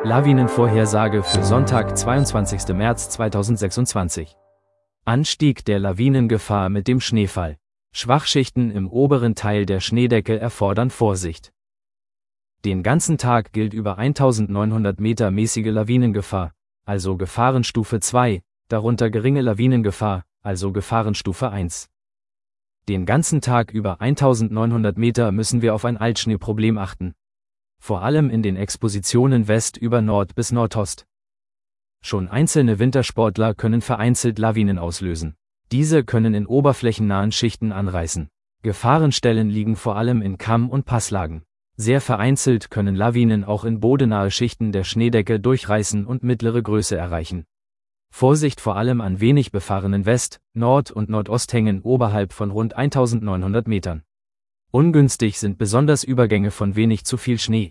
Lawinenvorhersage für Sonntag, 22. März 2026. Anstieg der Lawinengefahr mit dem Schneefall. Schwachschichten im oberen Teil der Schneedecke erfordern Vorsicht. Den ganzen Tag gilt über 1900 Meter mäßige Lawinengefahr, also Gefahrenstufe 2, darunter geringe Lawinengefahr, also Gefahrenstufe 1. Den ganzen Tag über 1900 Meter müssen wir auf ein Altschneeproblem achten. Vor allem in den Expositionen West über Nord bis Nordost. Schon einzelne Wintersportler können vereinzelt Lawinen auslösen. Diese können in oberflächennahen Schichten anreißen. Gefahrenstellen liegen vor allem in Kamm- und Passlagen. Sehr vereinzelt können Lawinen auch in bodennahe Schichten der Schneedecke durchreißen und mittlere Größe erreichen. Vorsicht vor allem an wenig befahrenen West-, Nord- und Nordosthängen oberhalb von rund 1900 Metern. Ungünstig sind besonders Übergänge von wenig zu viel Schnee.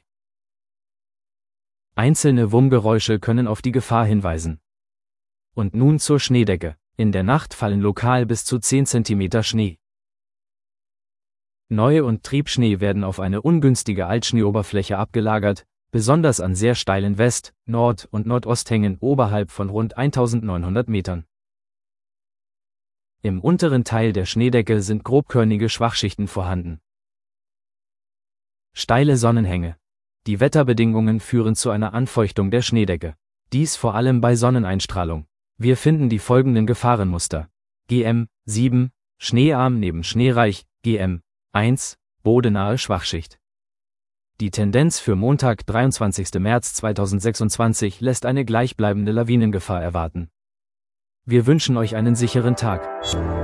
Einzelne Wummgeräusche können auf die Gefahr hinweisen. Und nun zur Schneedecke. In der Nacht fallen lokal bis zu 10 cm Schnee. Neu- und Triebschnee werden auf eine ungünstige Altschneeoberfläche abgelagert, besonders an sehr steilen West-, Nord- und Nordosthängen oberhalb von rund 1900 Metern. Im unteren Teil der Schneedecke sind grobkörnige Schwachschichten vorhanden. Steile Sonnenhänge. Die Wetterbedingungen führen zu einer Anfeuchtung der Schneedecke. Dies vor allem bei Sonneneinstrahlung. Wir finden die folgenden Gefahrenmuster. GM 7, schneearm neben schneereich, GM 1, bodennahe Schwachschicht. Die Tendenz für Montag, 23. März 2026 lässt eine gleichbleibende Lawinengefahr erwarten. Wir wünschen euch einen sicheren Tag.